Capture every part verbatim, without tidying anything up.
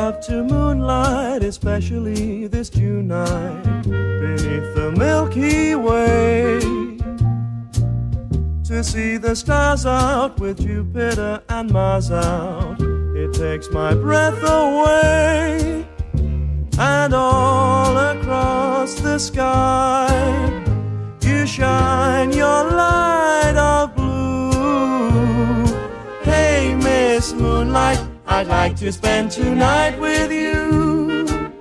love to moonlight, especially this June night, beneath the Milky Way, to see the stars out with Jupiter and Mars out. It takes my breath away, and all across the sky you shine your light of blue. Hey, Miss Moonlight, I'd like to spend tonight with you.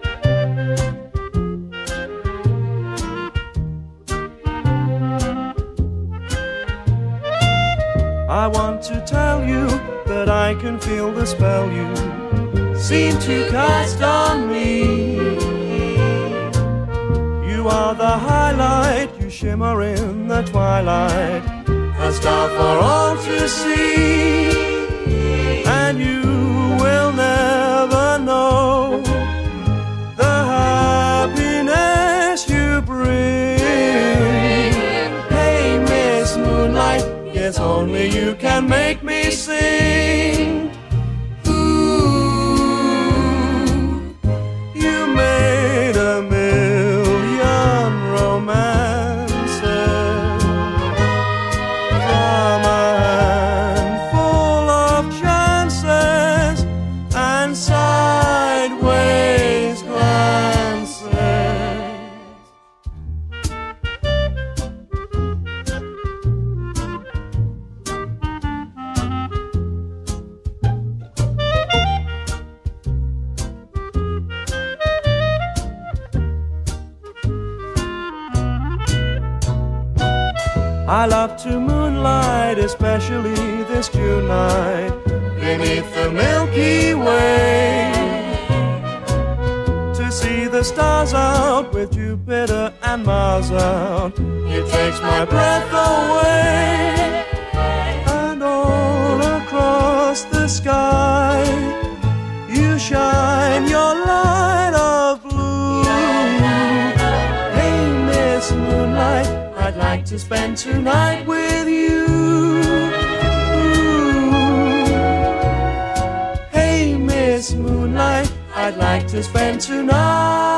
I want to tell you that I can feel the spell you seem to cast on me. You are the highlight, you shimmer in the twilight, a star for all to see. And you will never know the happiness you bring. Hey, Miss Moonlight, yes, only you can make me sing. Ooh, you made a million romances from a handful of chances and sideways glances. I love to moonlight, especially this June night, beneath the Milky Way, to see the stars out with Jupiter and Mars out. It takes my breath away, and all across the sky you shine your light of blue. Hey, Miss Moonlight, I'd like to spend tonight with you. Hey, Miss Moonlight, I'd like to spend tonight